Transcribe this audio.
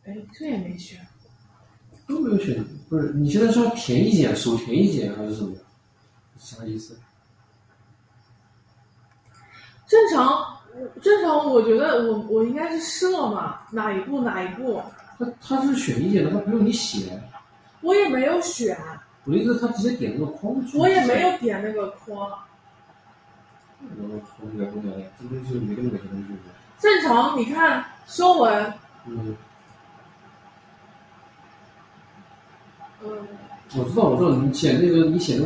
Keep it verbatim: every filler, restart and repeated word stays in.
哎，这也没选， 都没有选，不是？你现在说填一检，手填一检还是什么？啥意思？ 正常，正常，我觉得我我应该是设嘛，哪一步哪一步。 他他是选一检的，他不用你写。 我也没有选。 我的意思，他直接点那个框。 我也没有点那个框。 我我了解了，这东西没那么个东西。 正常，你看收文。 嗯。 嗯。 我知道，我知道，你写那个，你写那个。